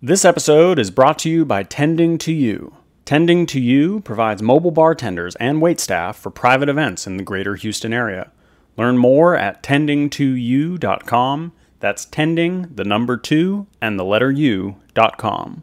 This episode is brought to you by Tending to You. Tending to You provides mobile bartenders and waitstaff for private events in the greater Houston area. Learn more at tending2you.com. That's tending, the number 2, and the letter U.com.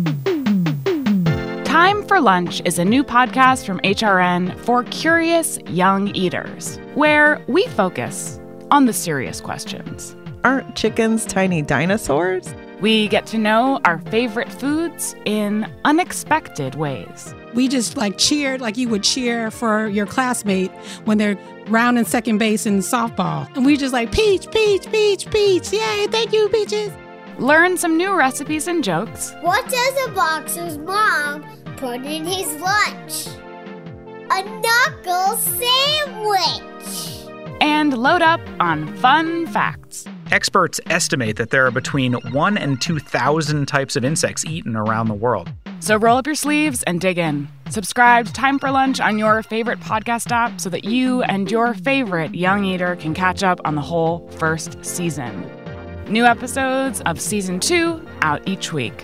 Time for Lunch is a new podcast from HRN for curious young eaters, where we focus on the serious questions. Aren't chickens tiny dinosaurs? We get to know our favorite foods in unexpected ways. We just cheered like you would cheer for your classmate when they're rounding second base in softball. And we just peach, peach, peach, peach. Yay, thank you, peaches. Learn some new recipes and jokes. What does a boxer's mom put in his lunch? A knuckle sandwich. And load up on fun facts. Experts estimate that there are between 1,000 and 2,000 types of insects eaten around the world. So roll up your sleeves and dig in. Subscribe to Time for Lunch on your favorite podcast app so that you and your favorite young eater can catch up on the whole first season. New episodes of Season 2 out each week.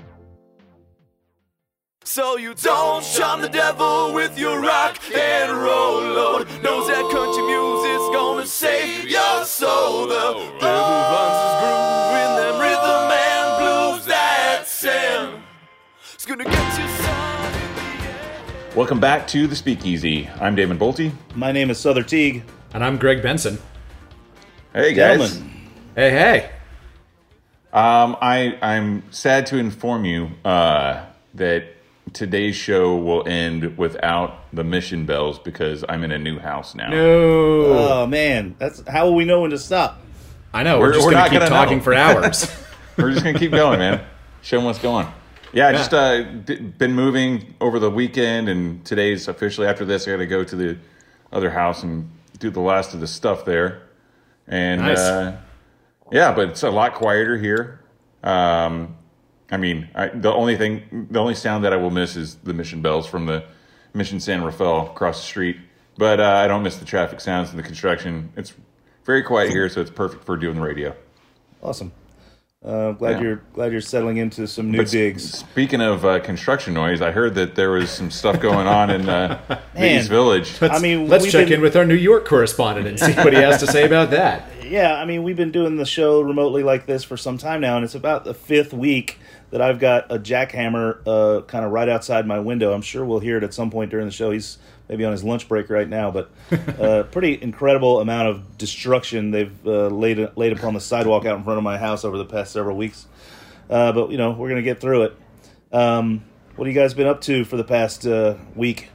So you don't charm the devil with your rock and roll load. Knows that country music's gonna save your soul. The devil runs his groove in them rhythm and blues that Sam. It's gonna get you some in the end. Welcome back to The Speakeasy. I'm Damon Bolte. My name is Souther Teague. And I'm Greg Benson. Hey, guys. Gentlemen. Hey. I'm sad to inform you that today's show will end without the mission bells because I'm in a new house now. No. Oh, man. How will we know when to stop? I know. We're just going to keep talking for hours. We're just going to keep going, man. Show them what's going. Yeah, I just been moving over the weekend, and today's officially, after this, I got to go to the other house and do the last of the stuff there. And, nice. But it's a lot quieter here. The only sound that I will miss is the mission bells from the Mission San Rafael across the street. But I don't miss the traffic sounds and the construction. It's very quiet here, so it's perfect for doing the radio. Awesome. Glad you're settling into some new digs. Speaking of construction noise, I heard that there was some stuff going on in the East Village. Let's check in with our New York correspondent and see what he has to say about that. Yeah, we've been doing the show remotely like this for some time now, and it's about the 5th week that I've got a jackhammer kind of right outside my window. I'm sure we'll hear it at some point during the show. He's maybe on his lunch break right now, but pretty incredible amount of destruction they've laid upon the sidewalk out in front of my house over the past several weeks. But we're going to get through it. What have you guys been up to for the past week?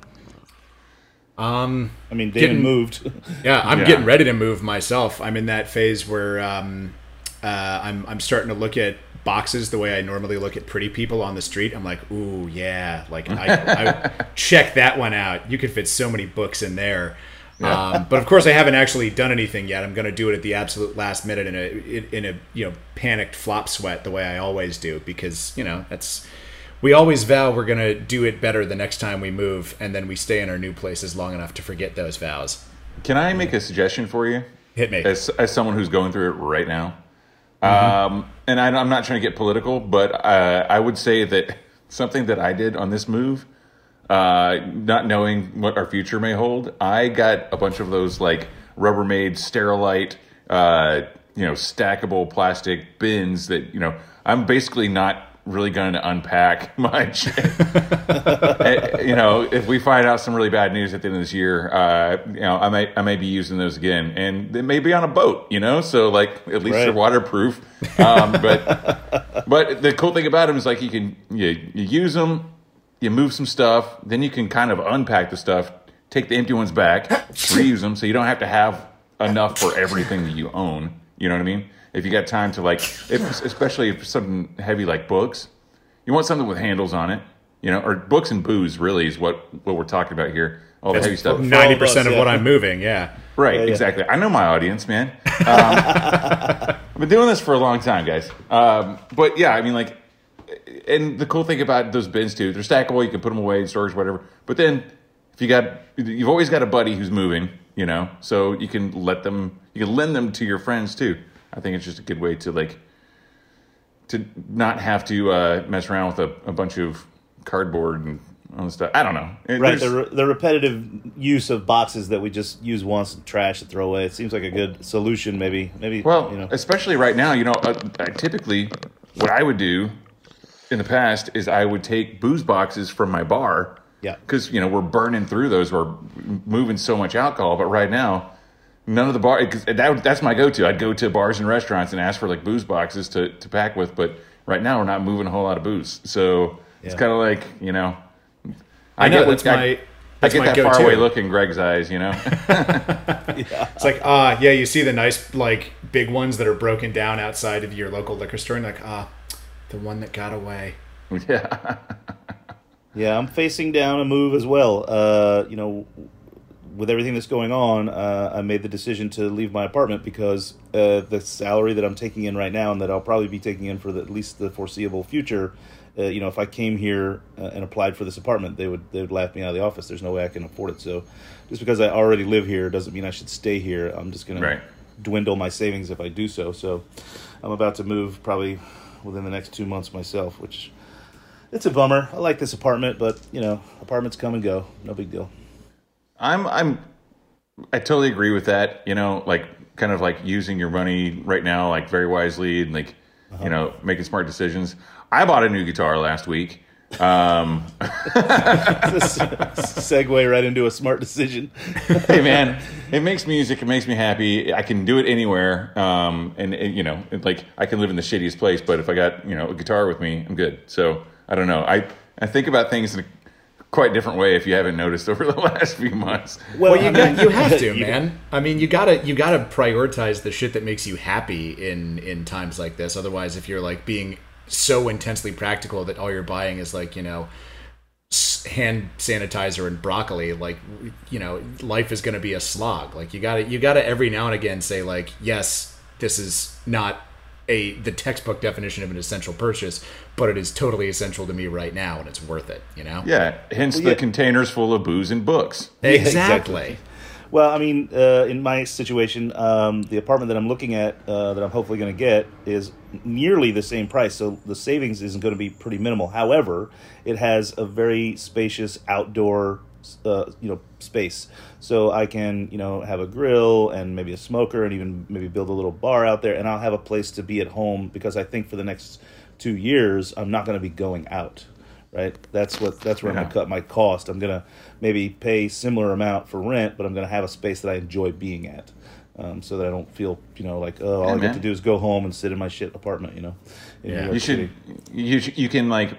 Damon moved. I'm getting ready to move myself. I'm in that phase where I'm starting to look at boxes the way I normally look at pretty people on the street. I'm like, ooh, yeah. I check that one out. You could fit so many books in there. But of course, I haven't actually done anything yet. I'm going to do it at the absolute last minute in a panicked flop sweat the way I always do, because we always vow we're going to do it better the next time we move, and then we stay in our new places long enough to forget those vows. Can I make a suggestion for you? Hit me. As someone who's going through it right now. And I'm not trying to get political, but I would say that something that I did on this move, not knowing what our future may hold, I got a bunch of those Rubbermaid Sterilite, stackable plastic bins that, I'm basically not really going to unpack much. If we find out some really bad news at the end of this year, I may be using those again, and they may be on a boat, so at least they're waterproof. But the cool thing about them is you use them, you move some stuff, then you can kind of unpack the stuff, take the empty ones back, reuse them, so you don't have to have enough for everything that you own. You know what I mean? If you got time to especially if something heavy like books, you want something with handles on it, or books and booze really is what we're talking about here. All the heavy stuff. 90% of what I'm moving, yeah. Right, exactly. I know my audience, man. I've been doing this for a long time, guys. But yeah, and the cool thing about those bins too, they're stackable. You can put them away in storage, whatever. But then you've always got a buddy who's moving, so you can lend them to your friends too. I think it's just a good way to to not have to mess around with a bunch of cardboard and all this stuff. I don't know. Right, the repetitive use of boxes that we just use once and trash and throw away. It seems like a good solution. Maybe. Well, you know. especially right now, typically what I would do in the past is I would take booze boxes from my bar. Yeah. Because, we're burning through those. We're moving so much alcohol. But right now, none of the bars, because that's my go-to. I'd go to bars and restaurants and ask for like booze boxes to pack with. But right now, we're not moving a whole lot of booze. So it's kind of like, I get that's I get my that go-to. faraway look in Greg's eyes, It's like, you see the nice, like, big ones that are broken down outside of your local liquor store, and like, the one that got away. Yeah. Yeah, I'm facing down a move as well. With everything that's going on, I made the decision to leave my apartment because the salary that I'm taking in right now and that I'll probably be taking in for at least the foreseeable future, if I came here and applied for this apartment, they would laugh me out of the office. There's no way I can afford it. So just because I already live here doesn't mean I should stay here. I'm just going to dwindle my savings if I do so. So I'm about to move probably within the next 2 months myself, which it's a bummer. I like this apartment, but apartments come and go. No big deal. I totally agree with that. Like kind of like using your money right now, like very wisely and like, making smart decisions. I bought a new guitar last week. Segue right into a smart decision. Hey man, it makes music. It makes me happy. I can do it anywhere. Like I can live in the shittiest place, but if I got, a guitar with me, I'm good. So I don't know. I think about things in a quite different way if you haven't noticed over the last few months. Well, you have to, man. I mean, you gotta prioritize the shit that makes you happy in times like this. Otherwise, if you're like being so intensely practical that all you're buying is like, hand sanitizer and broccoli, like, life is going to be a slog. Like you gotta every now and again say like, yes, this is not the textbook definition of an essential purchase, but it is totally essential to me right now, and it's worth it. Yeah. Hence the containers full of booze and books. Exactly. Well, I mean, in my situation, the apartment that I'm looking at, that I'm hopefully going to get, is nearly the same price. So the savings is going to be pretty minimal. However, it has a very spacious outdoor, space. So I can, have a grill and maybe a smoker and even maybe build a little bar out there. And I'll have a place to be at home because I think for the next 2 years, I'm not going to be going out. Right, that's where I'm going to cut my cost. I'm going to maybe pay similar amount for rent, but I'm going to have a space that I enjoy being at, so that I don't feel like all I get to do is go home and sit in my shit apartment. You should. You can like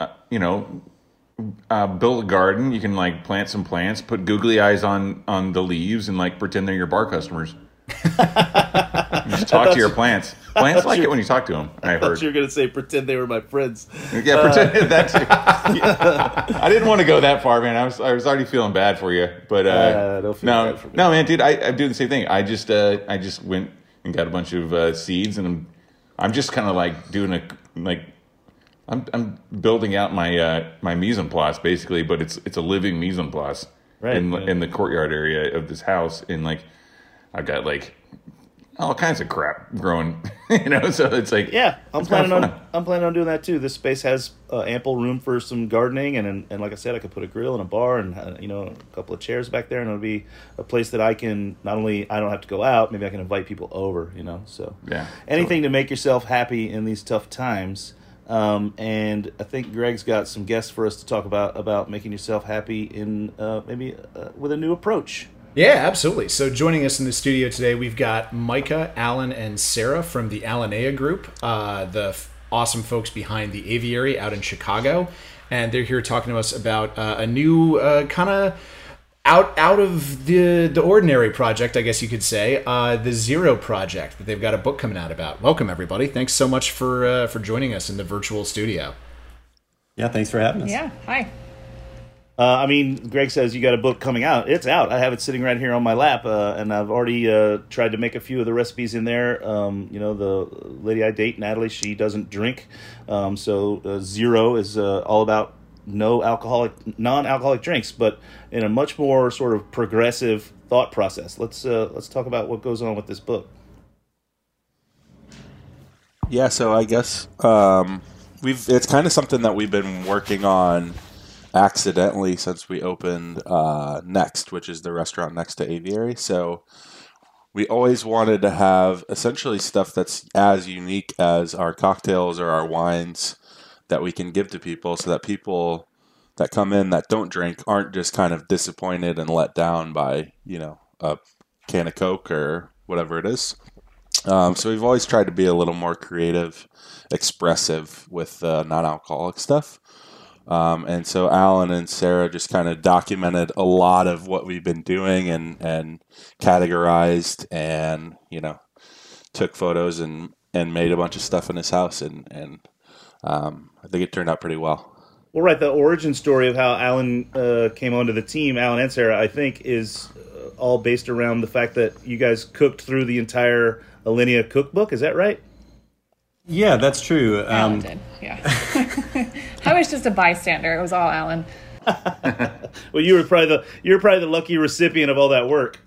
build a garden. You can like plant some plants, put googly eyes on the leaves, and like pretend they're your bar customers. Just talk to your plants. Plants like it when you talk to them. I thought you were going to say pretend they were my friends. Yeah, pretend that too. I didn't want to go that far, man. I was already feeling bad for you, but don't feel bad for me. No, man, dude, I do the same thing. I just went and got a bunch of seeds, and I'm just kind of like doing I'm building out my mise en place basically, but it's a living mise en place in the courtyard area of this house, and like I've got like all kinds of crap growing, so it's like I'm planning on doing that too. This space has ample room for some gardening, and like I said, I could put a grill and a bar and a couple of chairs back there, and it'll be a place that I can I don't have to go out, maybe I can invite people over, so anything to make yourself happy in these tough times. And I think Greg's got some guests for us to talk about making yourself happy in maybe with a new approach. Yeah, absolutely. So joining us in the studio today, we've got Micah, Alan, and Sarah from the Alanea Group, the awesome folks behind the Aviary out in Chicago. And they're here talking to us about a new kind of out of the ordinary project, I guess you could say, the Zero Project that they've got a book coming out about. Welcome, everybody. Thanks so much for joining us in the virtual studio. Yeah, thanks for having us. Yeah, hi. Greg says you got a book coming out. It's out. I have it sitting right here on my lap, and I've already tried to make a few of the recipes in there. The lady I date, Natalie, she doesn't drink, so Zero is all about non-alcoholic drinks, but in a much more sort of progressive thought process. Let's talk about what goes on with this book. Yeah, so I guess it's kind of something that we've been working on accidentally since we opened Next, which is the restaurant next to Aviary. So we always wanted to have essentially stuff that's as unique as our cocktails or our wines that we can give to people, so that people that come in that don't drink aren't just kind of disappointed and let down by, a can of Coke or whatever it is. So we've always tried to be a little more creative, expressive with non-alcoholic stuff. And so Alan and Sarah just kind of documented a lot of what we've been doing and categorized and, took photos and made a bunch of stuff in his house. And I think it turned out pretty well. Well, right. The origin story of how Alan came onto the team, Alan and Sarah, I think is all based around the fact that you guys cooked through the entire Alinea cookbook. Is that right? Yeah, that's true. Alan did, yeah. I was just a bystander. It was all Alan. Well, you were probably the lucky recipient of all that work.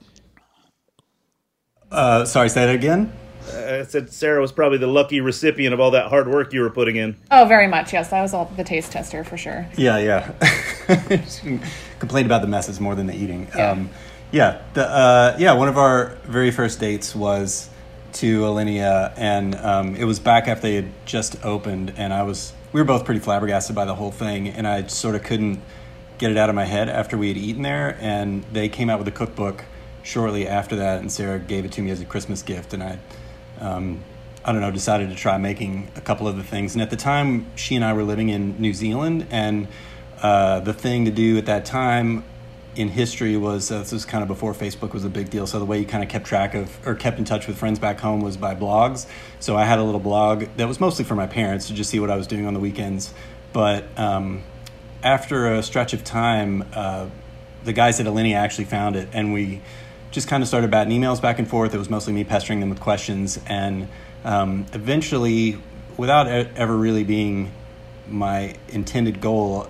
Sorry, say that again? I said Sarah was probably the lucky recipient of all that hard work you were putting in. Oh, very much, yes. I was all the taste tester for sure. Yeah. Complained about the messes more than the eating. Yeah. One of our very first dates was to Alinea, and it was back after they had just opened, and we were both pretty flabbergasted by the whole thing, and I sort of couldn't get it out of my head after we had eaten there, and they came out with a cookbook shortly after that, and Sarah gave it to me as a Christmas gift, and I decided to try making a couple of the things. And at the time, she and I were living in New Zealand, and the thing to do at that time in history was, this was kind of before Facebook was a big deal, so the way you kind of kept track of, or kept in touch with friends back home was by blogs. So I had a little blog that was mostly for my parents to just see what I was doing on the weekends. But after a stretch of time, the guys at Alinea actually found it, and we just kind of started batting emails back and forth. It was mostly me pestering them with questions, and eventually, without ever really being my intended goal,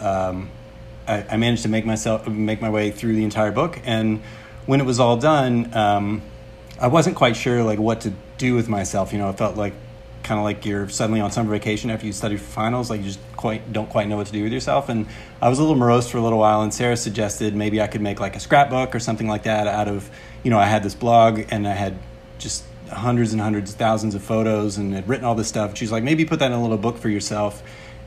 I managed to make my way through the entire book. And when it was all done, I wasn't quite sure what to do with myself. It felt kind of like you're suddenly on summer vacation after you study for finals, you just don't quite know what to do with yourself. And I was a little morose for a little while, and Sarah suggested maybe I could make a scrapbook or something like that out of, I had this blog and I had just hundreds and hundreds, thousands of photos, and had written all this stuff. She's like, maybe put that in a little book for yourself.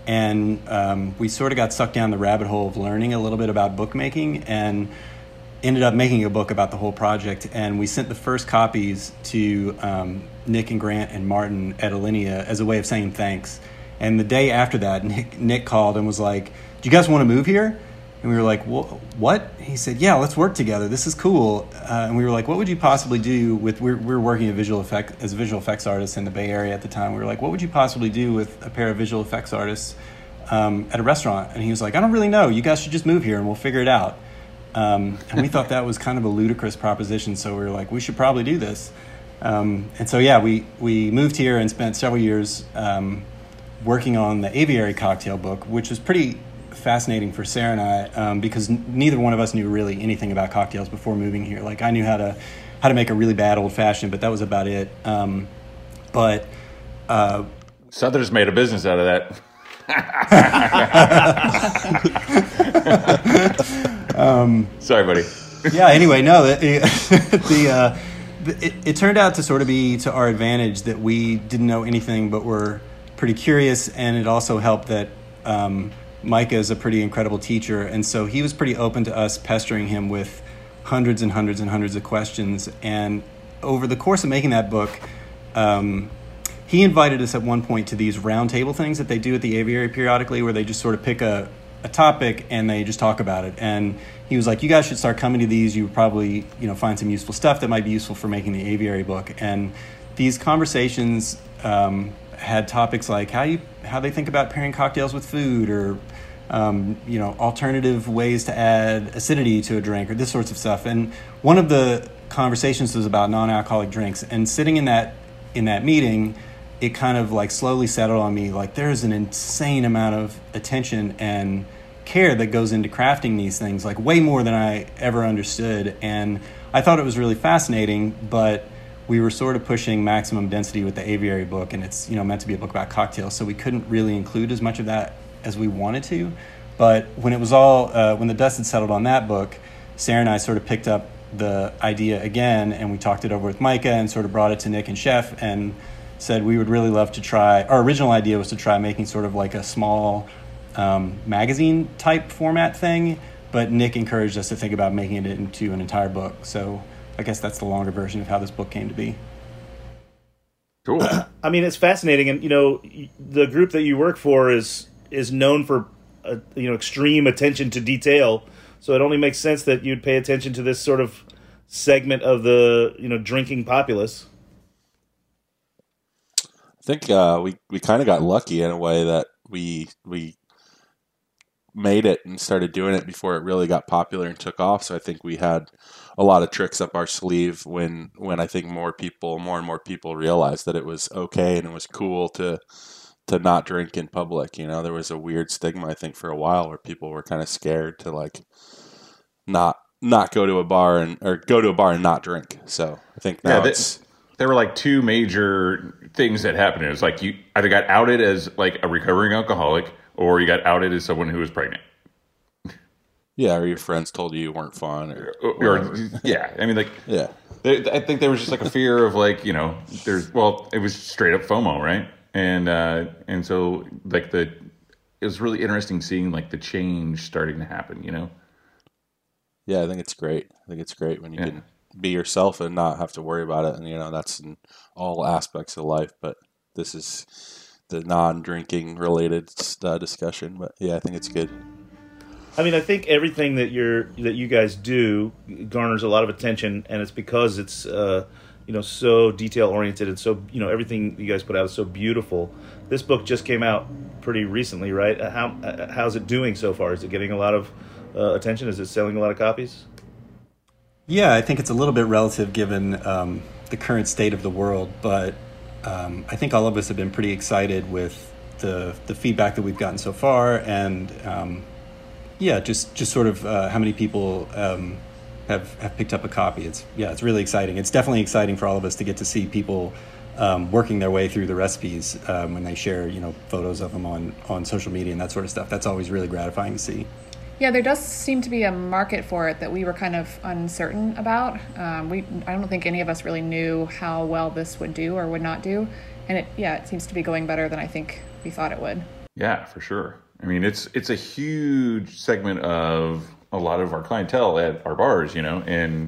And we sort of got sucked down the rabbit hole of learning a little bit about bookmaking, and ended up making a book about the whole project. And we sent the first copies to Nick and Grant and Martin at Alinea as a way of saying thanks. And the day after that, Nick called and was like, do you guys want to move here? And we were like, well, what? He said, yeah, let's work together. This is cool. And we were like, what would you possibly do with, we were working as a visual effects artist in the Bay Area at the time. We were like, what would you possibly do with a pair of visual effects artists at a restaurant? And he was like, I don't really know. You guys should just move here and we'll figure it out. And we thought that was kind of a ludicrous proposition. So we were like, we should probably do this. And so, yeah, we moved here and spent several years working on the Aviary cocktail book, which was pretty fascinating for Sarah and I, because neither one of us knew really anything about cocktails before moving here. I knew how to make a really bad old fashioned, but that was about it. Southerners made a business out of that. Sorry, buddy. Yeah. Anyway, no. It turned out to sort of be to our advantage that we didn't know anything, but were pretty curious, and it also helped that Micah is a pretty incredible teacher, and so he was pretty open to us pestering him with hundreds and hundreds and hundreds of questions. And over the course of making that book, he invited us at one point to these roundtable things that they do at the Aviary periodically, where they just sort of pick a topic and they just talk about it. And he was like, you guys should start coming to these. You would probably find some useful stuff that might be useful for making the Aviary book. And these conversations had topics like how they think about pairing cocktails with food, or alternative ways to add acidity to a drink, or this sorts of stuff. And one of the conversations was about non-alcoholic drinks. And sitting in that meeting, it kind of slowly settled on me, there's an insane amount of attention and care that goes into crafting these things, way more than I ever understood. And I thought it was really fascinating, but we were sort of pushing maximum density with the aviary book, and it's meant to be a book about cocktails, so we couldn't really include as much of that as we wanted to. But when it was all when the dust had settled on that book, Sarah and I sort of picked up the idea again, and we talked it over with Micah and sort of brought it to Nick and Chef and said we would really love to try. Our original idea was to try making sort of like a small magazine type format thing, but Nick encouraged us to think about making it into an entire book. So I guess that's the longer version of how this book came to be. Cool. I mean, it's fascinating, and the group that you work for is known for extreme attention to detail. So it only makes sense that you'd pay attention to this sort of segment of the drinking populace. I think we kind of got lucky in a way that we made it and started doing it before it really got popular and took off. So I think we had a lot of tricks up our sleeve when I think more and more people realized that it was okay and it was cool to not drink in public. There was a weird stigma, I think, for a while where people were kind of scared to like not go to a bar or go to a bar and not drink. So I think now there were like two major things that happened. It was like you either got outed as like a recovering alcoholic or you got outed as someone who was pregnant. Yeah, or your friends told you weren't fun, or yeah. I mean, like, yeah. I think there was just like a fear of like it was straight up FOMO, right? And so like it was really interesting seeing like the change starting to happen. Yeah, I think it's great. I think it's great when you can be yourself and not have to worry about it. And that's in all aspects of life. But this is the non-drinking related discussion. But yeah, I think it's good. I mean, I think everything that you guys do garners a lot of attention, and it's because it's so detail oriented, and so everything you guys put out is so beautiful. This book just came out pretty recently, right? How's it doing so far? Is it getting a lot of attention? Is it selling a lot of copies? Yeah, I think it's a little bit relative given the current state of the world, but I think all of us have been pretty excited with the feedback that we've gotten so far, and just sort of how many people have picked up a copy. It's really exciting. It's definitely exciting for all of us to get to see people working their way through the recipes when they share photos of them on social media and that sort of stuff. That's always really gratifying to see. Yeah, there does seem to be a market for it that we were kind of uncertain about. I don't think any of us really knew how well this would do or would not do, and it seems to be going better than I think we thought it would. Yeah, for sure. I mean, it's a huge segment of a lot of our clientele at our bars, and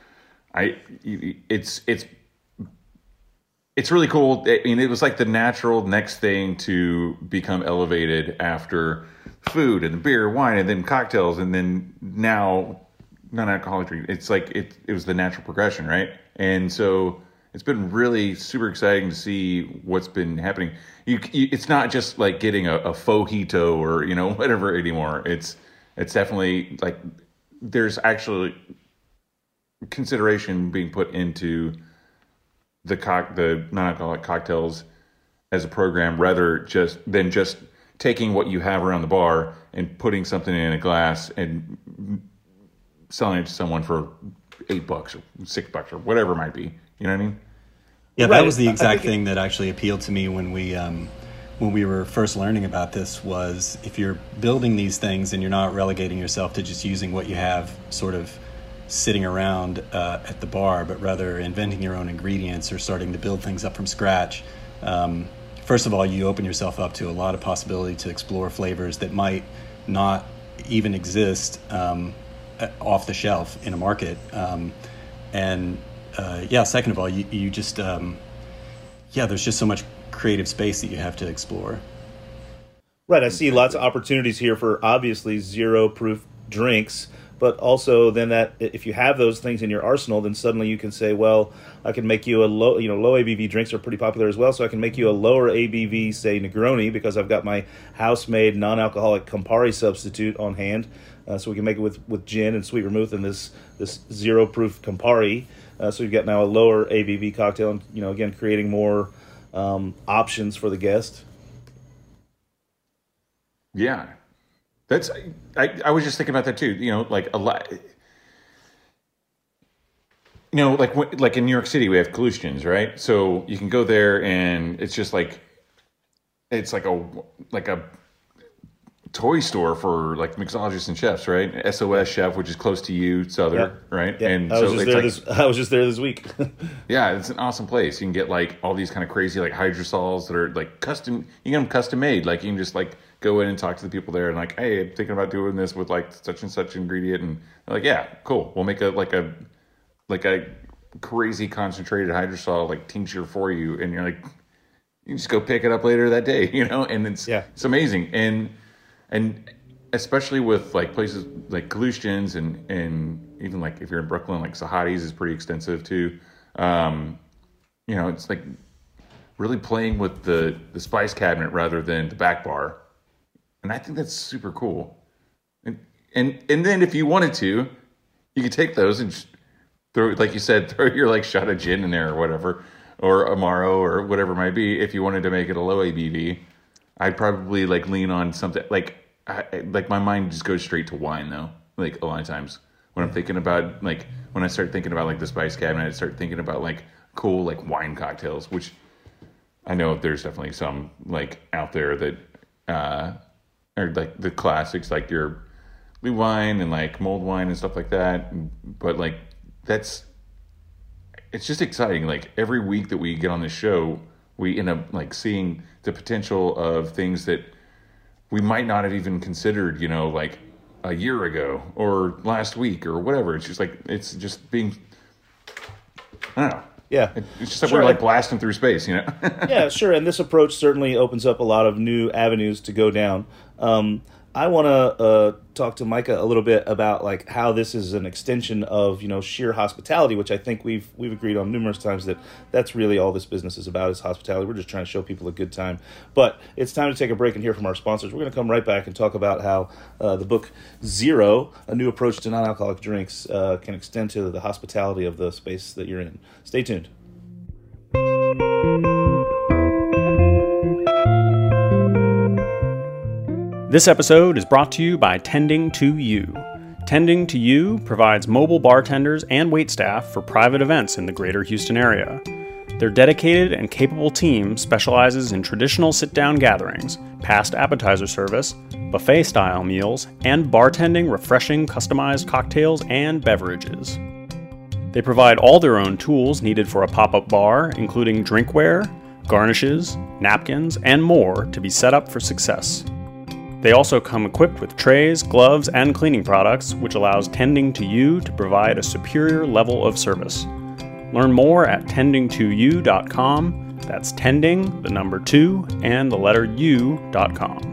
it's really cool. I mean, it was like the natural next thing to become elevated after food and beer, wine, and then cocktails, and then now non-alcoholic drink. It's like it was the natural progression, right? And so it's been really super exciting to see what's been happening. It's not just like getting a fojito or whatever anymore. It's definitely like there's actually consideration being put into the non-alcoholic cocktails as a program, rather than just taking what you have around the bar and putting something in a glass and selling it to someone for $8 or $6 or whatever it might be. You know what I mean? Yeah, that was the exact thing that actually appealed to me when we were first learning about this. Was if you're building these things and you're not relegating yourself to just using what you have sort of sitting around at the bar, but rather inventing your own ingredients or starting to build things up from scratch. First of all, you open yourself up to a lot of possibility to explore flavors that might not even exist off the shelf in a market. Second of all, you just, there's just so much creative space that you have to explore. Right. I see lots of opportunities here for obviously zero proof drinks, but also then that if you have those things in your arsenal, then suddenly you can say, well, I can make you a low ABV drinks are pretty popular as well. So I can make you a lower ABV, say Negroni, because I've got my house-made non-alcoholic Campari substitute on hand. So we can make it with gin and sweet vermouth and this zero proof Campari. So you've got now a lower ABV cocktail, and again creating more options for the guest. Yeah, that's I was just thinking about that too. Like a lot. like in New York City, we have Kalooshkins, right? So you can go there, and it's just like it's like a toy store for like mixologists and chefs, right? SOS Chef, which is close to you, Southern, right? Yeah. And I was just there this week. Yeah, it's an awesome place. You can get like all these kind of crazy like hydrosols that are like custom. You get them custom made. Like you can just like go in and talk to the people there and like, hey, I'm thinking about doing this with like such and such ingredient, and they're like, yeah, cool. We'll make a crazy concentrated hydrosol like tincture for you, and you're like, you just go pick it up later that day, and it's amazing. And especially with like places like Kalooshkins and even like if you're in Brooklyn, like Sahadi's is pretty extensive too. It's like really playing with the spice cabinet rather than the back bar. And I think that's super cool. And then if you wanted to, you could take those and just throw, like you said, throw your like shot of gin in there or whatever, or Amaro or whatever it might be. If you wanted to make it a low ABV, I'd probably like lean on something like my mind just goes straight to wine though. Like a lot of times when I'm thinking about like when I start thinking about like the spice cabinet, I start thinking about like cool like wine cocktails, which I know there's definitely some like out there that are like the classics, like your blue wine and like mulled wine and stuff like that. But like it's just exciting. Like every week that we get on this show, we end up like seeing the potential of things that we might not have even considered, like a year ago or last week or whatever. It's just like, it's just being, I don't know. Yeah. It's just like we're like blasting through space, Yeah, sure. And this approach certainly opens up a lot of new avenues to go down. I want to talk to Micah a little bit about like how this is an extension of sheer hospitality, which I think we've agreed on numerous times that's really all this business is about, is hospitality. We're just trying to show people a good time. But it's time to take a break and hear from our sponsors. We're going to come right back and talk about how the book Zero, A New Approach to Non-Alcoholic Drinks, can extend to the hospitality of the space that you're in. Stay tuned. This episode is brought to you by Tending to You. Tending to You provides mobile bartenders and waitstaff for private events in the greater Houston area. Their dedicated and capable team specializes in traditional sit-down gatherings, past appetizer service, buffet-style meals, and bartending refreshing customized cocktails and beverages. They provide all their own tools needed for a pop-up bar, including drinkware, garnishes, napkins, and more to be set up for success. They also come equipped with trays, gloves, and cleaning products, which allows Tending to You to provide a superior level of service. Learn more at tending2u.com. That's tending, the number 2, and the letter u.com.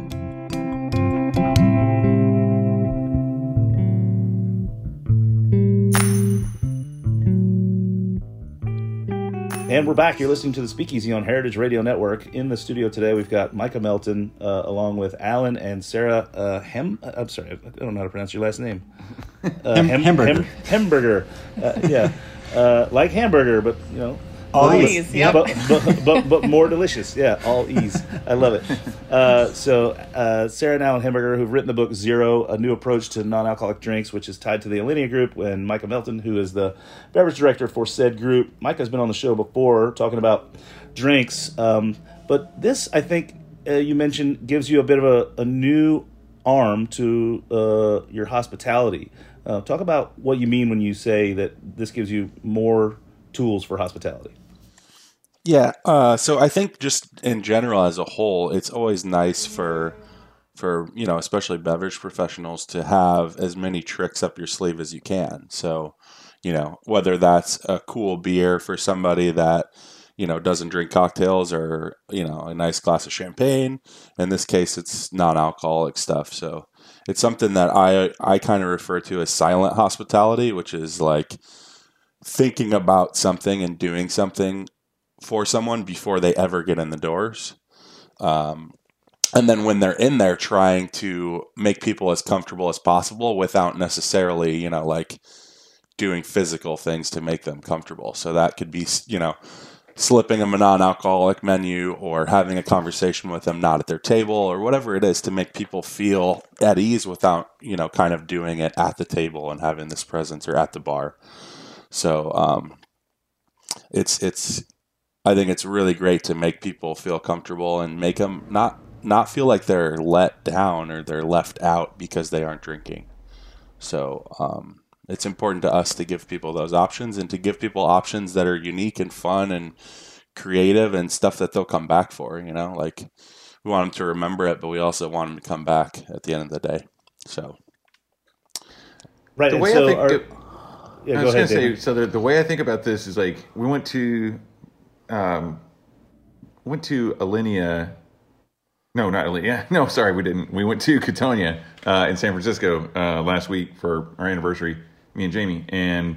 And we're back. You're listening to the Speakeasy on Heritage Radio Network. In the studio today, we've got Micah Melton, along with Alan and Sarah I'm sorry, I don't know how to pronounce your last name. Hamburger. Hamburger. Like hamburger, but all ease. Yep. But more delicious. Yeah, all ease. I love it. So Sarah and Alan Hamburger, who've written the book Zero, A New Approach to Non-Alcoholic Drinks, which is tied to the Alinea Group, and Micah Melton, who is the beverage director for said group. Micah's been on the show before talking about drinks, but this, I think, you mentioned, gives you a bit of a new arm to your hospitality. Talk about what you mean when you say that this gives you more tools for hospitality. Yeah, so I think just in general as a whole, it's always nice for especially beverage professionals to have as many tricks up your sleeve as you can. So, whether that's a cool beer for somebody that, doesn't drink cocktails, or, a nice glass of champagne. In this case, it's non-alcoholic stuff. So it's something that I kind of refer to as silent hospitality, which is like thinking about something and doing something for someone before they ever get in the doors. And then when they're in there, trying to make people as comfortable as possible without necessarily, like doing physical things to make them comfortable. So that could be, slipping them a non-alcoholic menu, or having a conversation with them not at their table, or whatever it is to make people feel at ease without, kind of doing it at the table and having this presence, or at the bar. So it's I think it's really great to make people feel comfortable and make them not feel like they're let down or they're left out because they aren't drinking. So it's important to us to give people those options and to give people options that are unique and fun and creative and stuff that they'll come back for, like we want them to remember it, but we also want them to come back at the end of the day. So right. The way so I think yeah, I go was going ahead, to say, David. so the way I think about this is like we went to Alinea. No, not Alinea. No, sorry, we didn't. We went to Cattonia in San Francisco last week for our anniversary, me and Jamie. And,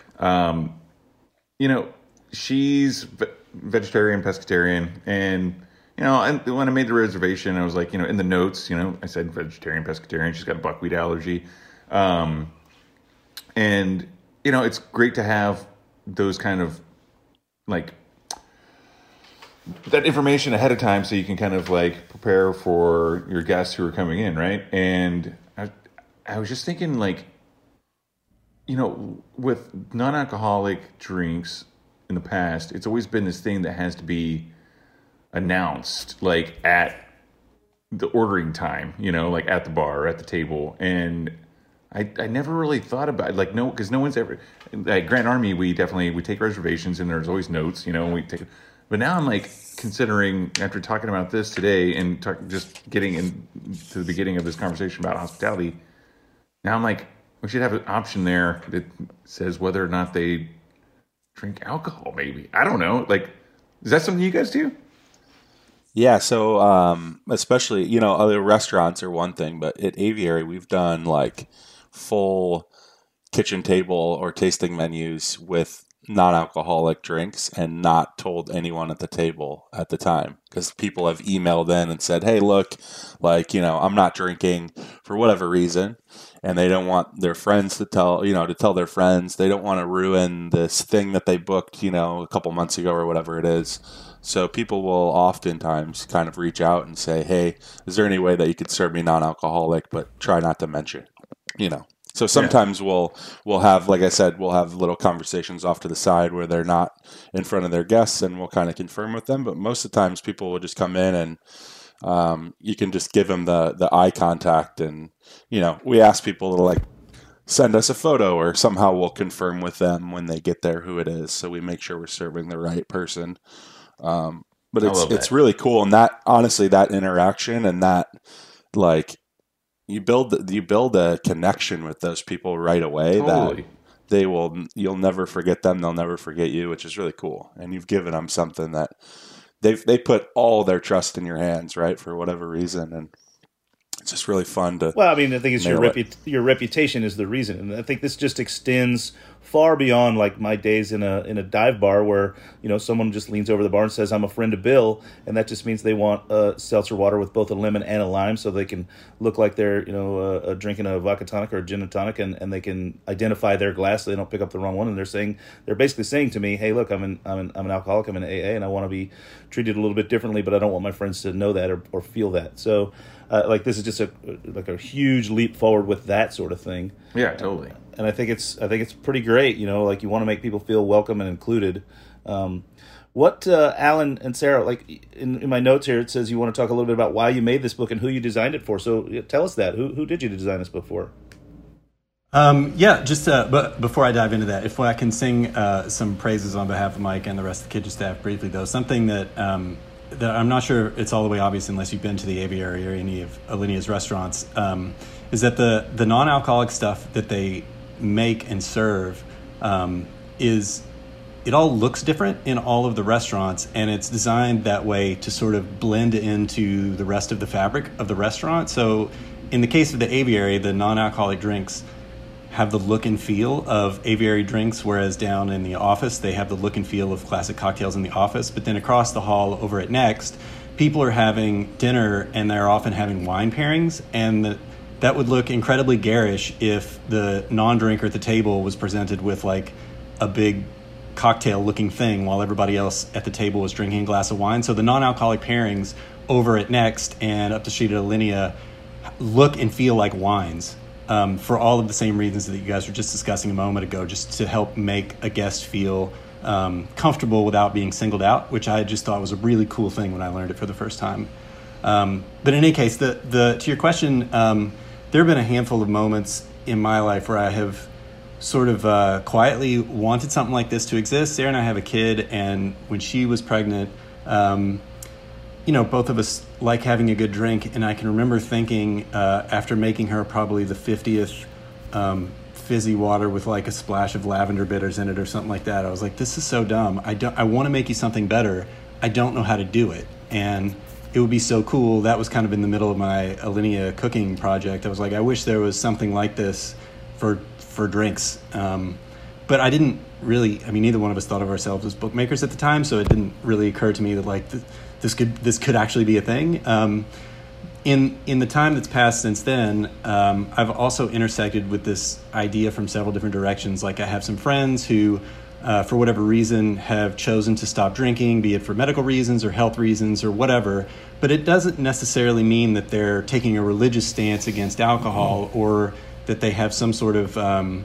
she's vegetarian, pescatarian. And, and when I made the reservation, I was like, in the notes, I said vegetarian, pescatarian. She's got a buckwheat allergy. And, it's great to have those kind of like that information ahead of time so you can kind of like prepare for your guests who are coming in, right? And I was just thinking like, with non-alcoholic drinks in the past, it's always been this thing that has to be announced like at the ordering time, like at the bar or at the table. And I never really thought about it, like, no, because no one's ever, like Grand Army, we take reservations and there's always notes, and we take, but now I'm like considering, after talking about this today and just getting into the beginning of this conversation about hospitality, now I'm like, we should have an option there that says whether or not they drink alcohol, maybe. I don't know. Like, is that something you guys do? Yeah, so especially, other restaurants are one thing, but at Aviary, we've done like full kitchen table or tasting menus with non-alcoholic drinks and not told anyone at the table at the time, because people have emailed in and said, hey, look, like, I'm not drinking for whatever reason, and they don't want their friends to tell their friends. They don't want to ruin this thing that they booked, a couple months ago or whatever it is. So people will oftentimes kind of reach out and say, hey, is there any way that you could serve me non-alcoholic, but try not to mention, So sometimes we'll have, like I said, we'll have little conversations off to the side where they're not in front of their guests, and we'll kind of confirm with them. But most of the times people will just come in and you can just give them the eye contact. And, we ask people to like send us a photo, or somehow we'll confirm with them when they get there who it is. So we make sure we're serving the right person. But it's really cool. And that, honestly, that interaction and that, like, you build a connection with those people right away. Totally. That you'll never forget them. They'll never forget you, which is really cool. And you've given them something that they put all their trust in your hands, right? For whatever reason. And it's just really fun to. Well, I mean, I think it's your reputation is the reason. And I think this just extends far beyond like my days in a dive bar where, someone just leans over the bar and says, I'm a friend of Bill. And that just means they want a seltzer water with both a lemon and a lime so they can look like they're, drinking a vodka tonic or a gin and tonic, and they can identify their glass so they don't pick up the wrong one. And they're basically saying to me, hey, look, I'm an alcoholic, I'm an AA, and I want to be treated a little bit differently, but I don't want my friends to know that or feel that. So this is just a huge leap forward with that sort of thing. Yeah, totally. And I think it's pretty great. Like you want to make people feel welcome and included. What Alan and Sarah, like in my notes here, it says you want to talk a little bit about why you made this book and who you designed it for. So tell us that. Who did you design this book for? But before I dive into that, if I can sing some praises on behalf of Mike and the rest of the kitchen staff briefly, though, something that I'm not sure it's all the way obvious unless you've been to the Aviary or any of Alinea's restaurants, is that the non-alcoholic stuff that they make and serve it all looks different in all of the restaurants, and it's designed that way to sort of blend into the rest of the fabric of the restaurant. So in the case of the Aviary, the non-alcoholic drinks have the look and feel of Aviary drinks, whereas down in the office, they have the look and feel of classic cocktails in the office. But then across the hall over at Next, people are having dinner and they're often having wine pairings, and that would look incredibly garish if the non-drinker at the table was presented with like a big cocktail-looking thing while everybody else at the table was drinking a glass of wine. So the non-alcoholic pairings over at Next and up the street at Alinea look and feel like wines. for all of the same reasons that you guys were just discussing a moment ago, just to help make a guest feel comfortable without being singled out, which I just thought was a really cool thing when I learned it for the first time. But in any case, to your question, there have been a handful of moments in my life where I have sort of quietly wanted something like this to exist. Sarah and I have a kid, and when she was pregnant, both of us like having a good drink, and I can remember thinking after making her probably the 50th fizzy water with like a splash of lavender bitters in it or something like that, I was like, this is so dumb. I want to make you something better. I don't know how to do it. And it would be so cool. That was kind of in the middle of my Alinea cooking project. I was like, I wish there was something like this for drinks. But I didn't really, neither one of us thought of ourselves as bookmakers at the time, so it didn't really occur to me that like this could actually be a thing. In the time that's passed since then, I've also intersected with this idea from several different directions. Like I have some friends who, for whatever reason, have chosen to stop drinking, be it for medical reasons or health reasons or whatever. But it doesn't necessarily mean that they're taking a religious stance against alcohol or that they have some sort of,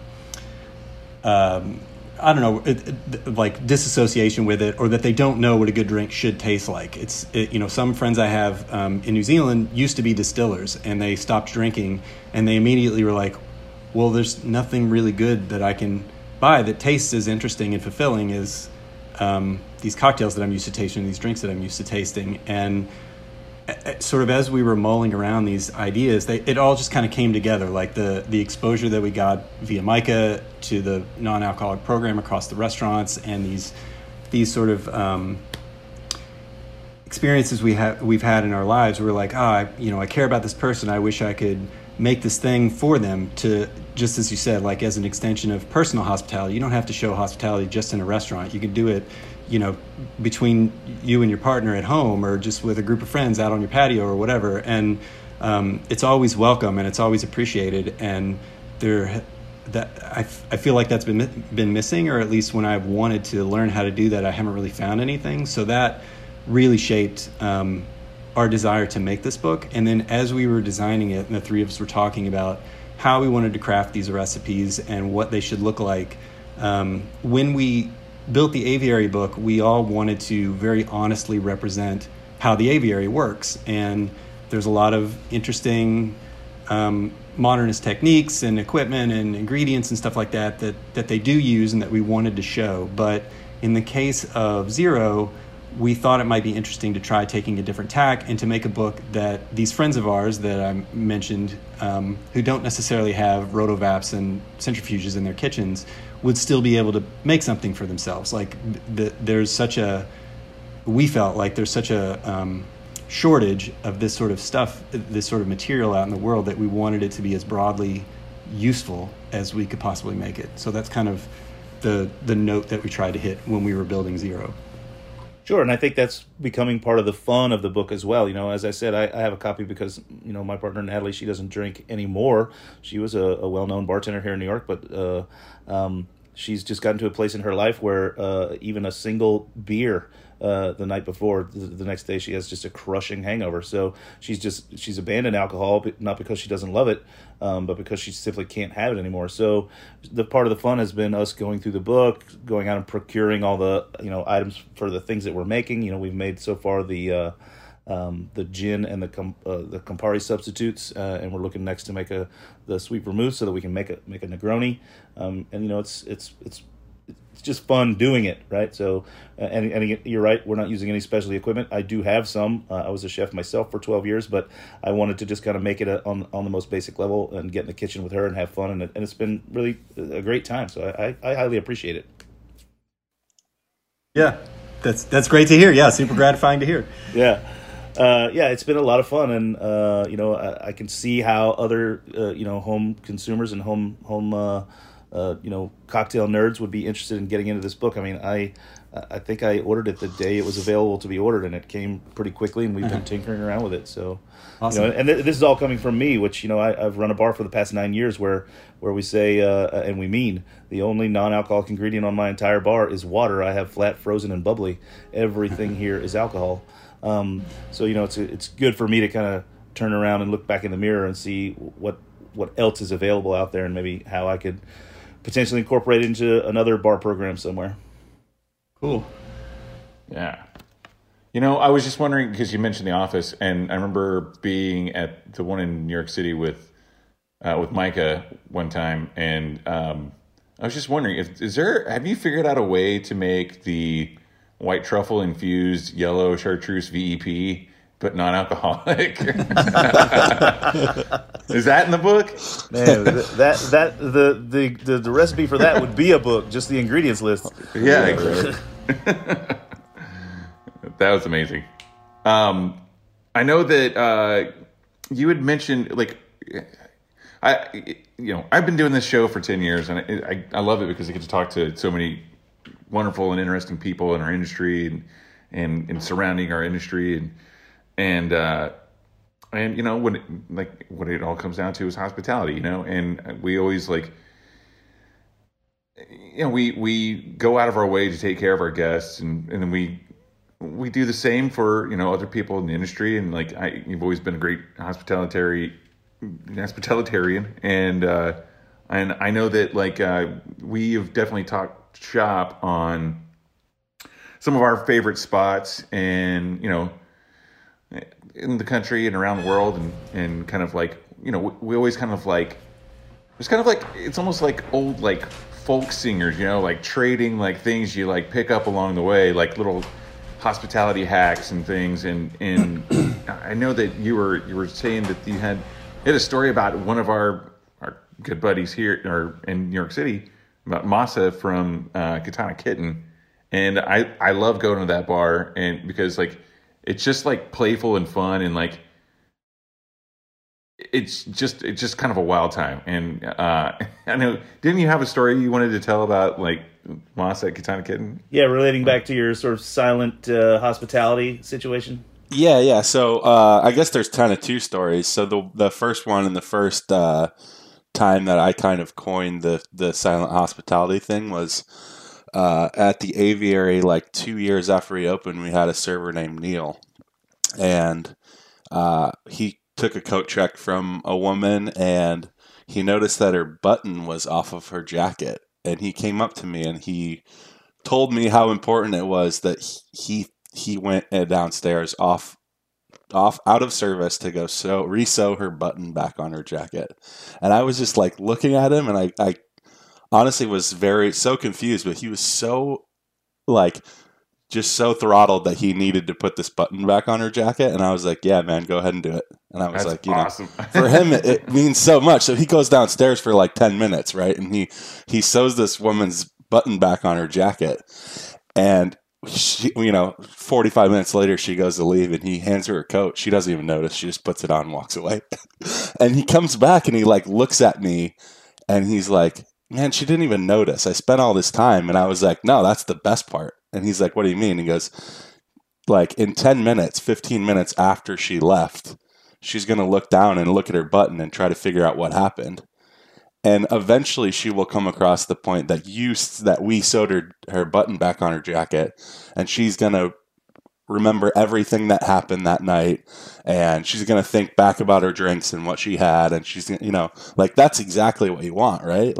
like disassociation with it, or that they don't know what a good drink should taste like. Some friends I have in New Zealand used to be distillers, and they stopped drinking, and they immediately were like, well, there's nothing really good that I can buy that tastes as interesting and fulfilling as these cocktails that I'm used to tasting, these drinks that I'm used to tasting. And sort of as we were mulling around these ideas, it all just kind of came together, like the exposure that we got via Micah to the non-alcoholic program across the restaurants, and these sort of experiences we've had in our lives. We're like, I care about this person. I wish I could make this thing for them, to, just as you said, like as an extension of personal hospitality. You don't have to show hospitality just in a restaurant. You can do it, between you and your partner at home, or just with a group of friends out on your patio or whatever. And it's always welcome, and it's always appreciated. And I feel like that's been missing, or at least when I've wanted to learn how to do that, I haven't really found anything. So that really shaped our desire to make this book. And then as we were designing it, and the three of us were talking about how we wanted to craft these recipes and what they should look like, when we built the aviary book, we all wanted to very honestly represent how the aviary works. And there's a lot of interesting modernist techniques and equipment and ingredients and stuff like that they do use and that we wanted to show. But in the case of Zero, we thought it might be interesting to try taking a different tack and to make a book that these friends of ours that I mentioned, who don't necessarily have rotovaps and centrifuges in their kitchens, would still be able to make something for themselves. Like we felt like there's such a shortage of this sort of stuff, this sort of material out in the world, that we wanted it to be as broadly useful as we could possibly make it. So that's kind of the note that we tried to hit when we were building Zero. Sure, and I think that's becoming part of the fun of the book as well. As I said, I have a copy because, my partner Natalie, she doesn't drink anymore. She was a well-known bartender here in New York, but she's just gotten to a place in her life where even a single beer the night before, the next day she has just a crushing hangover. So she's abandoned alcohol, but not because she doesn't love it, but because she simply can't have it anymore. So the part of the fun has been us going through the book, going out and procuring all the items for the things that we're making. We've made so far the gin and the Campari substitutes, and we're looking next to make the sweet vermouth so that we can make a Negroni. It's just fun doing it, right? So, and you're right, we're not using any specialty equipment. I do have some. I was a chef myself for 12 years, but I wanted to just kind of make it on the most basic level and get in the kitchen with her and have fun, and it's been really a great time. So I highly appreciate it. Yeah, that's great to hear. Yeah, super gratifying to hear. Yeah. It's been a lot of fun, and I can see how other home consumers and home cocktail nerds would be interested in getting into this book. I think I ordered it the day it was available to be ordered, and it came pretty quickly, and we've been tinkering around with it. So, awesome. And this is all coming from me, which I've run a bar for the past 9 years where we say and we mean the only non-alcoholic ingredient on my entire bar is water. I have flat, frozen, and bubbly. Everything here is alcohol. So it's good for me to kind of turn around and look back in the mirror and see what else is available out there, and maybe how I could potentially incorporate it into another bar program somewhere. Cool. Yeah. You know, I was just wondering, because you mentioned The Office, and I remember being at the one in New York City with Micah one time, and I was just wondering, have you figured out a way to make the white truffle infused yellow chartreuse VEP but non-alcoholic? Is that in the book? Man, the recipe for that would be a book, just the ingredients list. Yeah, exactly. That was amazing. I know that you had mentioned, like, I've been doing this show for 10 years, and I love it because I get to talk to so many wonderful and interesting people in our industry and surrounding our industry, and you know, what it all comes down to is hospitality, you know, and we always we go out of our way to take care of our guests, and then we do the same for, you know, other people in the industry. And you've always been a great hospitalitarian, and I know that we have definitely talked shop on some of our favorite spots, and, you know, in the country and around the world, and kind of we always kind of it's almost like old folk singers, you know, trading things you pick up along the way, little hospitality hacks and things, and I know that you were saying that you had a story about one of our good buddies here or in New York City, about Masa from Katana Kitten, and I love going to that bar, and because it's just playful and fun, and it's just kind of a wild time. And I know, didn't you have a story you wanted to tell about Masa at Katana Kitten? Yeah, relating back to your sort of silent hospitality situation. Yeah. So I guess there's kind of two stories. So the first one, and the first time that I kind of coined the silent hospitality thing was at the Aviary, 2 years after we opened. We had a server named Neil, and he took a coat check from a woman, and he noticed that her button was off of her jacket, and he came up to me and he told me how important it was that he went downstairs out of service to go re-sew her button back on her jacket. And I was just looking at him, and I honestly was so confused, but he was so just so throttled that he needed to put this button back on her jacket. And I was like, yeah, man, go ahead and do it. And I was awesome. For him, it means so much. So he goes downstairs for 10 minutes, right? And he sews this woman's button back on her jacket. And she, 45 minutes later, she goes to leave, and he hands her her coat. She doesn't even notice. She just puts it on and walks away. And he comes back, and he looks at me, and he's like, man, she didn't even notice. I spent all this time. And I was like, no, that's the best part. And he's like, what do you mean? He goes, in 10 minutes, 15 minutes after she left, she's going to look down and look at her button and try to figure out what happened. And eventually she will come across the point that we sewed her button back on her jacket, and she's going to remember everything that happened that night, and she's going to think back about her drinks and what she had, and she's going to, that's exactly what you want, right?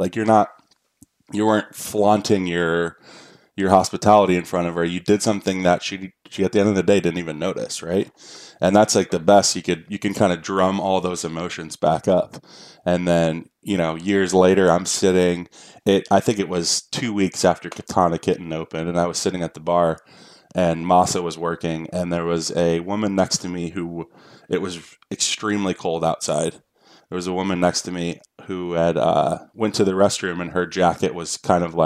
You weren't flaunting your hospitality in front of her. You did something that she at the end of the day didn't even notice, right? And that's the best. You can kind of drum all those emotions back up. And then, years later, I'm sitting, I think it was 2 weeks after Katana Kitten opened, and I was sitting at the bar, and Masa was working, and there was a woman next to me it was extremely cold outside. There was a woman next to me who had went to the restroom, and her jacket was kind of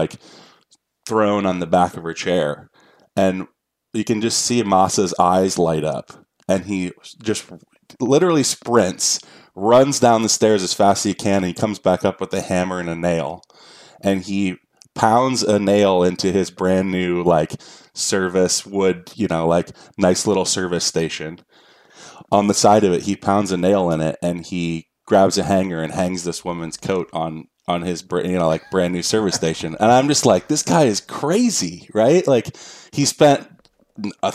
thrown on the back of her chair, and you can just see Masa's eyes light up, and he just literally sprints, runs down the stairs as fast as he can, and he comes back up with a hammer and a nail, and he pounds a nail into his brand new service wood, nice little service station. On the side of it, he pounds a nail in it, and he grabs a hanger and hangs this woman's coat on his brand new service station. And I'm just this guy is crazy, right? He spent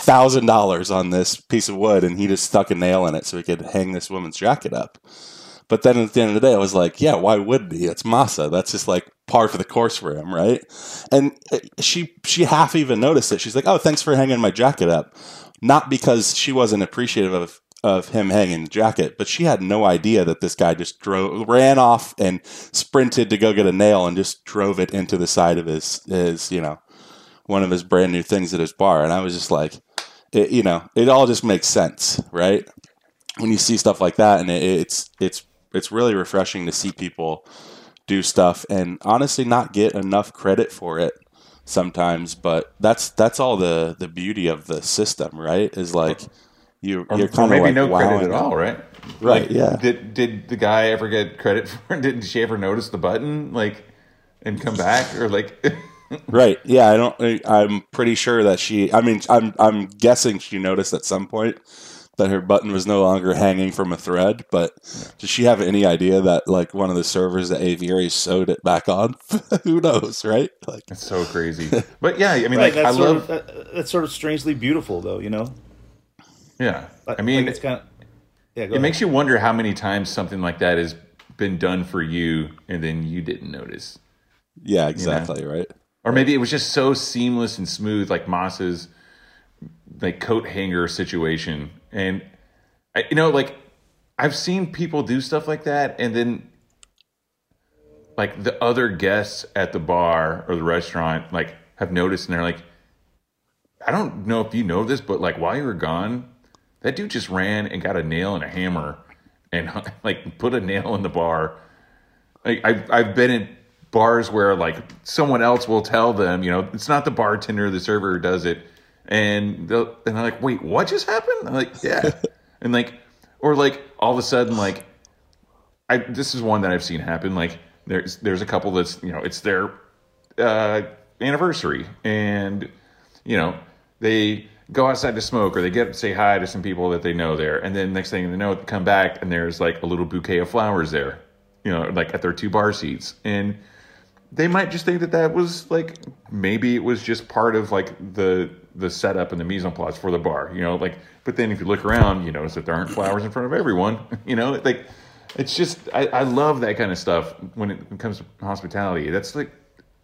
$1,000 on this piece of wood, and he just stuck a nail in it so he could hang this woman's jacket up. But then at the end of the day, I was like, yeah, why wouldn't he? It's Masa. That's just like par for the course for him, right? And she half even noticed it. She's like, oh, thanks for hanging my jacket up. Not because she wasn't appreciative of him hanging the jacket, but she had no idea that this guy just ran off and sprinted to go get a nail and just drove it into the side of his one of his brand new things at his bar. And I was just like, it all just makes sense, right? When you see stuff like that, and it's really refreshing to see people do stuff and honestly not get enough credit for it sometimes. But that's all the beauty of the system, right? Is like you're kind of maybe like no credit at out. all, right? Right? Like, yeah. Did the guy ever get credit for it? Did she ever notice the button and come back or like? Right. Yeah. I'm pretty sure that she. I mean, I'm guessing she noticed at some point that her button was no longer hanging from a thread. But does she have any idea that like one of the servers at Aviary sewed it back on? Who knows, right? Like it's so crazy. But yeah, I mean, right, like I love that's sort of strangely beautiful, though. Yeah, I mean, it's kind of it makes you wonder how many times something like that has been done for you, and then you didn't notice. Yeah, exactly. Right. Or maybe it was just so seamless and smooth, like Moss's like coat hanger situation. And I've seen people do stuff like that, and then like the other guests at the bar or the restaurant like have noticed, and they're like, I don't know if you know this, but like while you were gone, that dude just ran and got a nail and a hammer and like put a nail in the bar. Like I've been in bars where like someone else will tell them, it's not the bartender, the server who does it, and they're like, wait, what just happened? I'm like, yeah, and like, or like all of a sudden, like, this is one that I've seen happen. Like there's a couple that's it's their anniversary, and they go outside to smoke, or they say hi to some people that they know there, and then next thing they know, they come back and there's like a little bouquet of flowers there, like at their 2 bar seats, and they might just think that was like, maybe it was just part of like the setup and the mise en place for the bar, but then if you look around, you notice that there aren't flowers in front of everyone, like it's just, I love that kind of stuff when it comes to hospitality. That's like,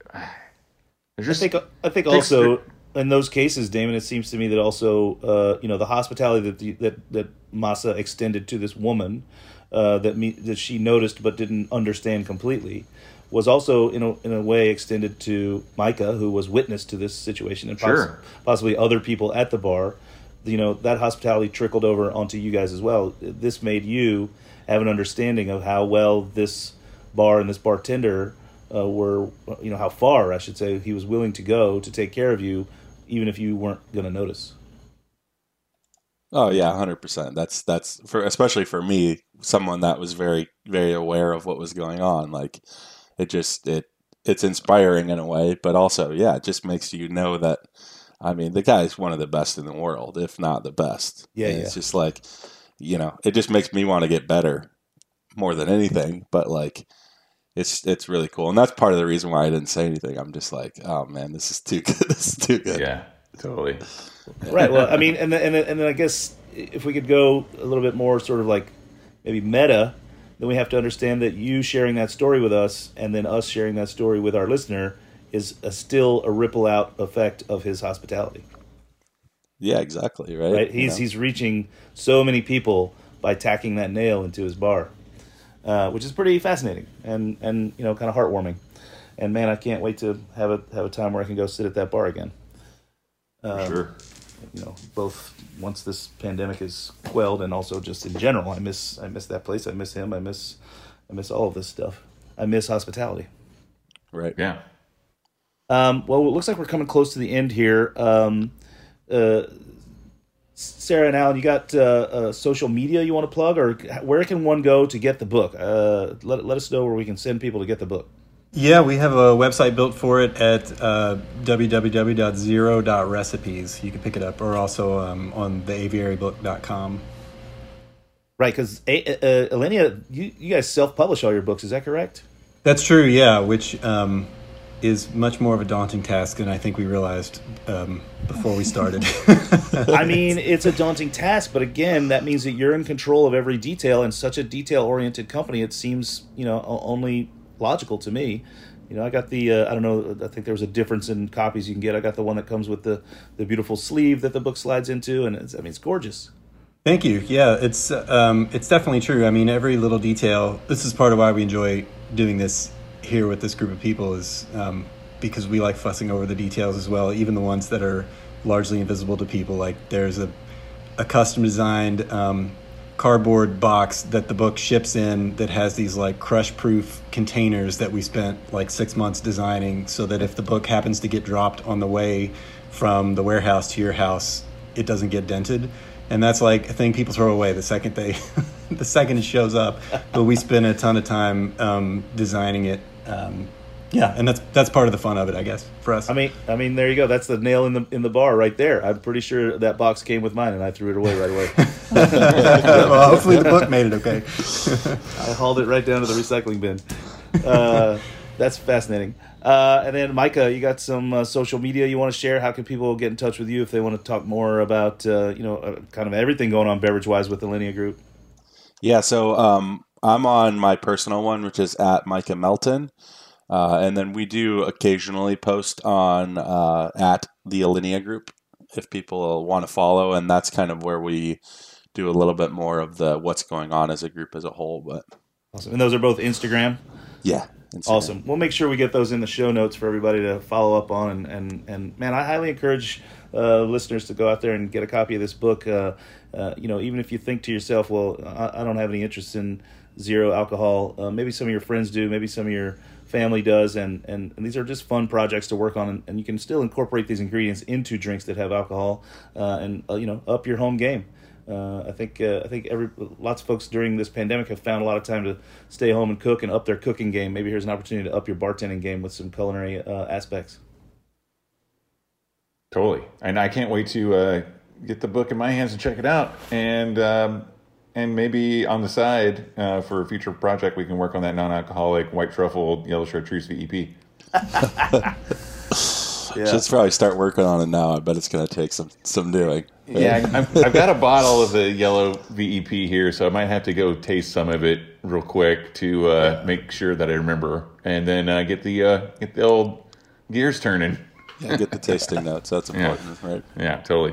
I think also in those cases, Damon, it seems to me that also, the hospitality that Masa extended to this woman, that she noticed but didn't understand completely, was also in a way extended to Micah, who was witness to this situation, and possibly other people at the bar. That hospitality trickled over onto you guys as well. This made you have an understanding of how well this bar and this bartender were, how far, I should say, he was willing to go to take care of you, even if you weren't going to notice. Oh yeah, 100%. That's especially for me, someone that was very, very aware of what was going on. Like it's inspiring in a way, but also, yeah, it just makes you know that, I mean, the guy's one of the best in the world, if not the best. Yeah, It's just like, it just makes me want to get better more than anything. But like, it's really cool, and that's part of the reason why I didn't say anything. I'm just like, oh man, this is too good. This is too good. Yeah, totally. Right. Well, I mean, and then I guess if we could go a little bit more sort of like maybe meta, then we have to understand that you sharing that story with us and then us sharing that story with our listener is still a ripple out effect of his hospitality. Yeah, exactly. Right. He's reaching so many people by tacking that nail into his bar, which is pretty fascinating and kind of heartwarming. And man, I can't wait to have a time where I can go sit at that bar again. Sure. Both once this pandemic is quelled, and also just in general, I miss that place. I miss him. I miss all of this stuff. I miss hospitality. Right. Yeah. Well, it looks like we're coming close to the end here. Sarah and Alan, you got social media you want to plug, or where can one go to get the book? Let us know where we can send people to get the book. Yeah, we have a website built for it at www.zero.recipes. You can pick it up, or also on the aviarybook.com. Right, because Alinea, you guys self-publish all your books, is that correct? That's true, yeah, which is much more of a daunting task than I think we realized before we started. I mean, it's a daunting task, but again, that means that you're in control of every detail. And such a detail-oriented company, it seems, only logical to me. I got the, I don't know, I think there was a difference in copies you can get. I got the one that comes with the beautiful sleeve that the book slides into, and it's gorgeous. Thank you. Yeah, it's definitely true. I mean, every little detail, this is part of why we enjoy doing this here with this group of people, is because we like fussing over the details as well, even the ones that are largely invisible to people. Like there's a custom designed cardboard box that the book ships in that has these like crush proof containers that we spent like 6 months designing, so that if the book happens to get dropped on the way from the warehouse to your house, it doesn't get dented. And that's like a thing people throw away the second the second it shows up. But we spend a ton of time designing it. And that's part of the fun of it, I guess, for us. I mean, there you go. That's the nail in the bar right there. I'm pretty sure that box came with mine, and I threw it away right away. Well, hopefully the book made it okay. I hauled it right down to the recycling bin. That's fascinating. And then, Micah, you got some social media you want to share? How can people get in touch with you if they want to talk more about, kind of everything going on beverage-wise with the Alinea Group? Yeah, so I'm on my personal one, which is at Micah Melton. And then we do occasionally post on at the Alinea Group if people want to follow. And that's kind of where we do a little bit more of the what's going on as a group as a whole. But awesome. And those are both Instagram? Yeah. Instagram. Awesome. We'll make sure we get those in the show notes for everybody to follow up on. And man, I highly encourage listeners to go out there and get a copy of this book. Even if you think to yourself, well, I don't have any interest in zero alcohol. Maybe some of your friends do. Maybe some of your family does. And these are just fun projects to work on. And you can still incorporate these ingredients into drinks that have alcohol and up your home game. I think lots of folks during this pandemic have found a lot of time to stay home and cook and up their cooking game. Maybe here's an opportunity to up your bartending game with some culinary aspects. Totally, and I can't wait to get the book in my hands and check it out, and maybe on the side for a future project we can work on that non-alcoholic white truffle yellow chartreuse VEP. Just probably start working on it now. I bet it's going to take some doing. Yeah, I've got a bottle of the yellow VEP here, so I might have to go taste some of it real quick to make sure that I remember, and then get the old gears turning. Yeah, get the tasting notes. That's important, right? Yeah, totally.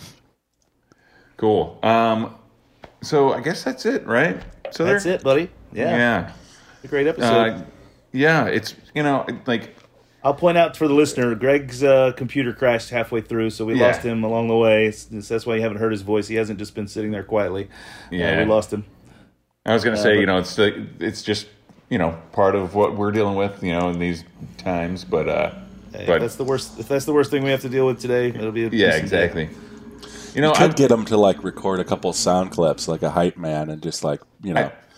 Cool. So I guess that's it, right? So that's it, buddy. Yeah. A great episode. It's I'll point out for the listener, Greg's computer crashed halfway through, so we lost him along the way. That's why you haven't heard his voice. He hasn't just been sitting there quietly. Yeah, we lost him. I was going to say, it's just part of what we're dealing with, in these times. But if that's the worst thing we have to deal with today, it'll be exactly. Day. You could get him to record a couple sound clips, like a hype man, and just totally.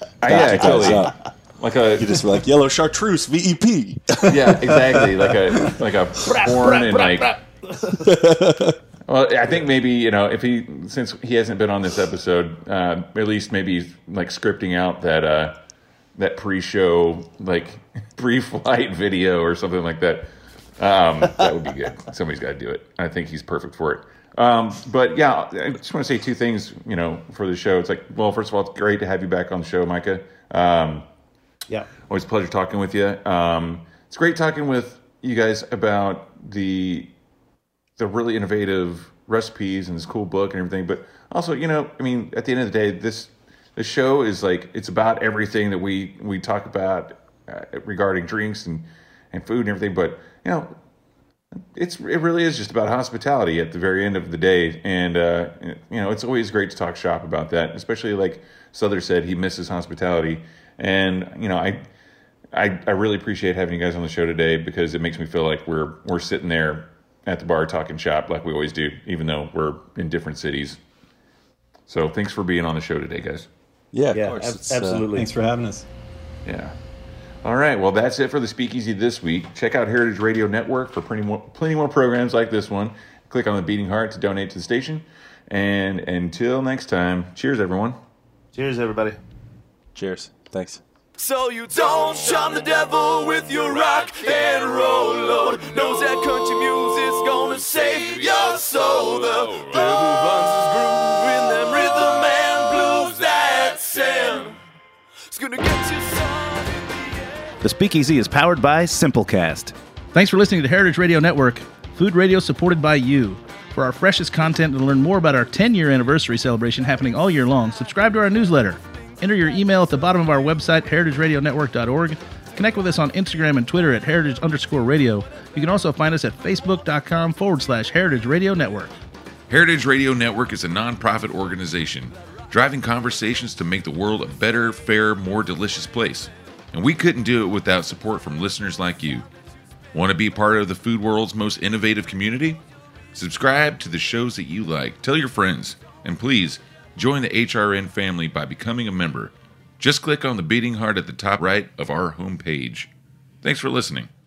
You just be like yellow chartreuse VEP. Yeah, exactly. Like a horn and Well, I think maybe if since he hasn't been on this episode, at least maybe scripting out that pre-show pre-flight video or something like that. That would be good. Somebody's got to do it. I think he's perfect for it. But yeah, I just want to say two things. For the show, it's first of all, it's great to have you back on the show, Micah. Always a pleasure talking with you. It's great talking with you guys about the really innovative recipes and this cool book and everything. But also, at the end of the day, the show is it's about everything that we talk about regarding drinks and food and everything. But it really is just about hospitality at the very end of the day. And it's always great to talk shop about that, especially like Souther said, he misses hospitality. And I really appreciate having you guys on the show today, because it makes me feel like we're sitting there at the bar talking shop like we always do, even though we're in different cities. So thanks for being on the show today, guys. Yeah, of course. Absolutely. Thanks for having us. Yeah. All right. Well, that's it for the Speakeasy this week. Check out Heritage Radio Network for plenty more programs like this one. Click on the Beating Heart to donate to the station. And until next time, cheers, everyone. Cheers, everybody. Cheers. Thanks. So you don't shun the devil with your rock and roll load. Knows that country music's gonna save your soul. The devil runs his groove in them rhythm and blues that sing. It's gonna get you some. The Speakeasy is powered by Simplecast. Thanks for listening to Heritage Radio Network, food radio supported by you. For our freshest content and to learn more about our 10-year anniversary celebration happening all year long, subscribe to our newsletter. Enter your email at the bottom of our website, heritageradionetwork.org. Connect with us on Instagram and Twitter at heritage_radio. You can also find us at facebook.com/Heritage Radio Network. Heritage Radio Network is a non-profit organization driving conversations to make the world a better, fairer, more delicious place. And we couldn't do it without support from listeners like you. Want to be part of the food world's most innovative community? Subscribe to the shows that you like. Tell your friends. And please, join the HRN family by becoming a member. Just click on the beating heart at the top right of our homepage. Thanks for listening.